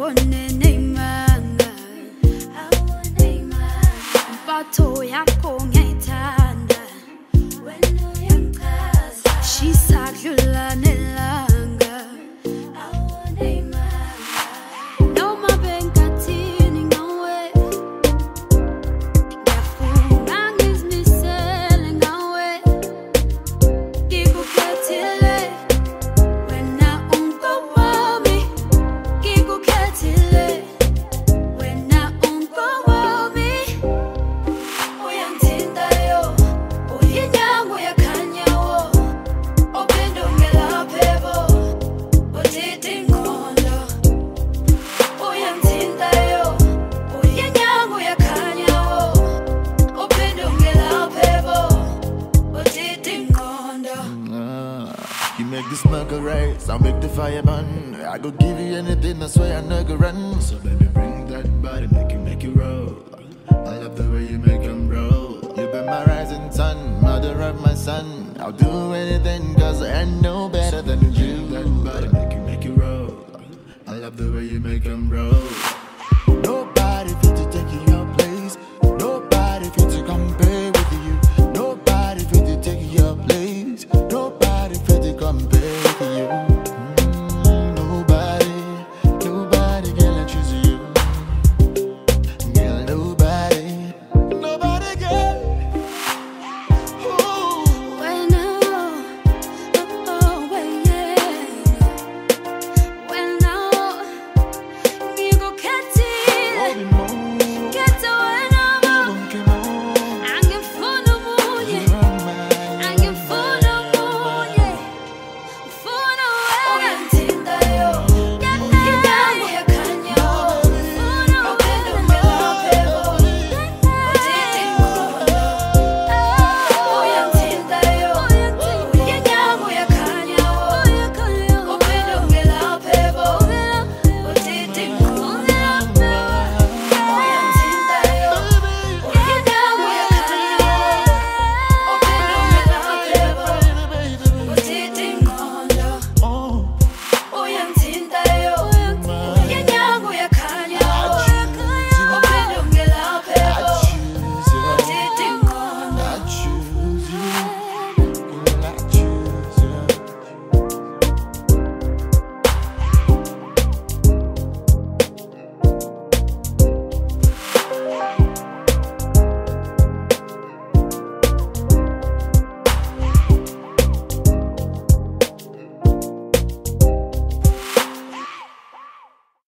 You make the smoke rise, I'll make the fire burn. I go give you anything, I swear I never run. So baby, bring that body, make you roll. I love the way you make them roll. You be my rising sun, mother of my son. I'll do anything cause I know better than you. That body, make you roll. I love the way you make them roll.